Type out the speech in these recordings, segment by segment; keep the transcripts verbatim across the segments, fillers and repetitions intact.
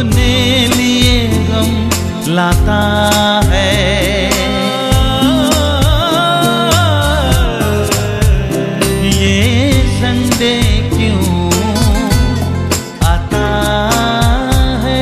अपने लिए गम लाता है। ये संडे क्यों आता है?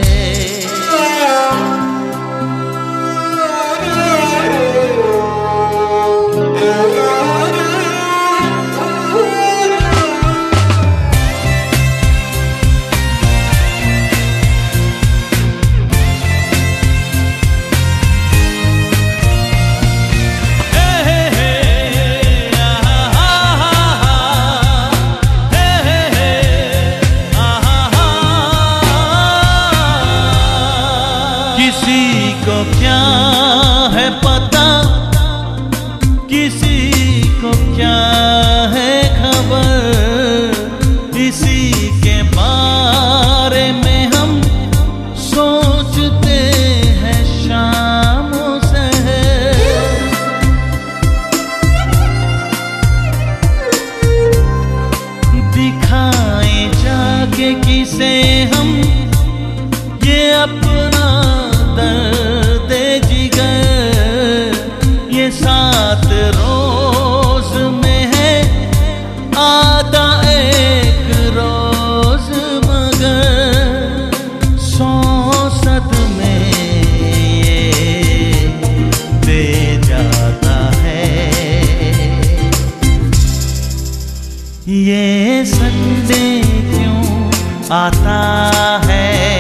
किसी को क्या है पता, किसी को क्या है खबर, इसी के बारे में हम सोचते हैं शामों से। दिखाएं जाके किसे हम ये अपना दर्द जिगर, ये सात रोज में है आधा एक रोज, मगर सौ सदमे ये दे जाता है। ये संडे क्यों आता है?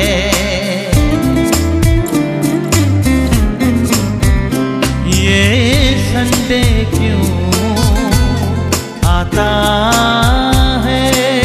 संडे क्यों आता है?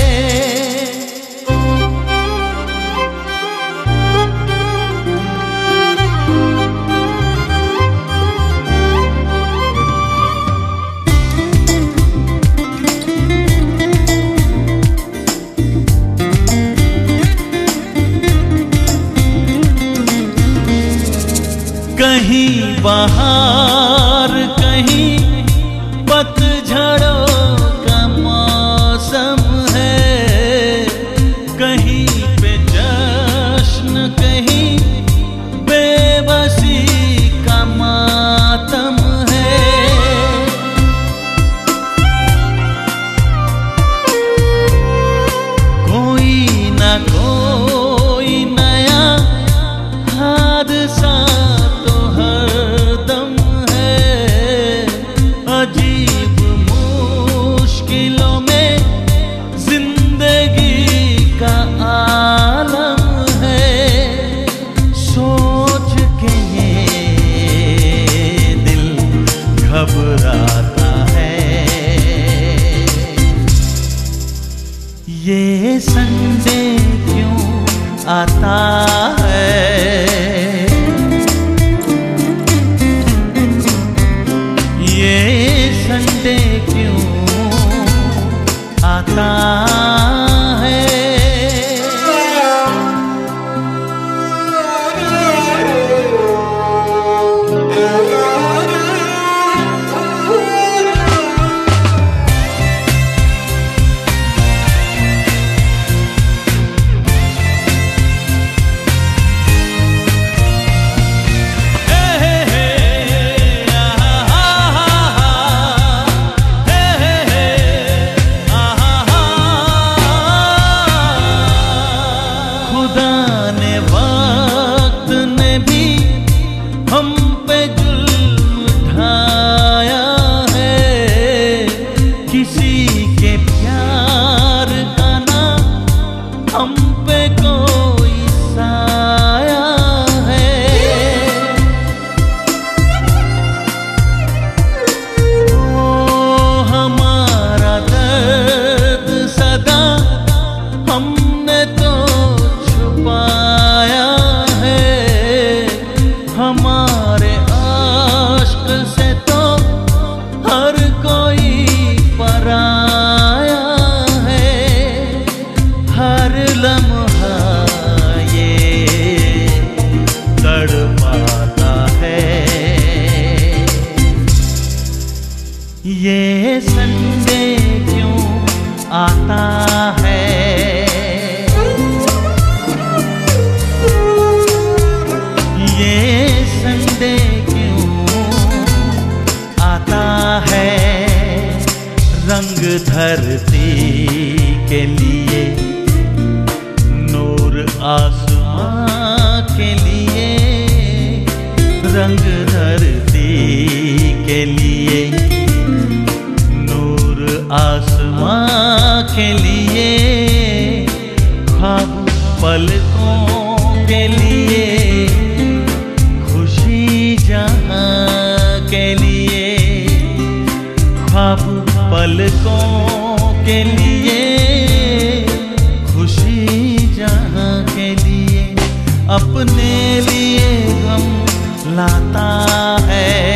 कहीं बाहर कहीं पतझड़ों का मौसम है, कहीं पे जश्न कहीं बेबसी का मातम है। कोई ना कोई नया हादसा अजीब मुश्किलों में जिंदगी का आलम है। सोच के ये दिल घबराता है। ये संडे क्यों आता है? ये संडे क्यों आता है? धरती के लिए, नूर आसमां के लिए, रंग धरती के लिए, नूर आसमां के लिए, ख्वाब पलकों के लिए, खुशी जहां के लिए, ख्वाब पलकों के लिए, खुशी जहां के लिए, अपने लिए गम लाता है